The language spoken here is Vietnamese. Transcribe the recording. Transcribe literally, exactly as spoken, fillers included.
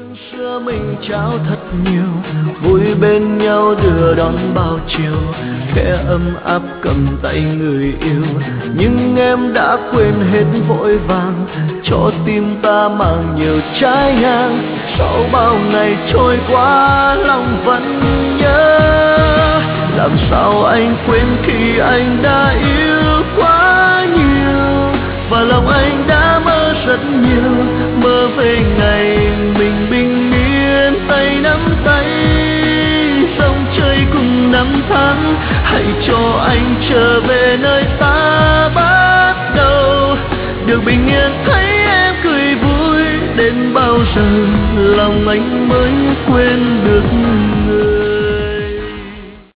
xưa mình trao thật nhiều, vui bên nhau đưa đón bao chiều, khẽ ấm áp cầm tay người yêu. Nhưng em đã quên hết vội vàng, cho tim ta mang nhiều trái ngang. Sau bao ngày trôi qua lòng vẫn nhớ, làm sao anh quên khi anh đã yêu quá nhiều, và lòng anh đã mơ rất nhiều, mơ về ngày mình bình yên tay nắm tay, sông chơi cùng năm tháng. Hãy cho anh trở về nơi ta bắt đầu, được bình yên thấy em cười vui. Đến bao giờ lòng anh mới quên được người?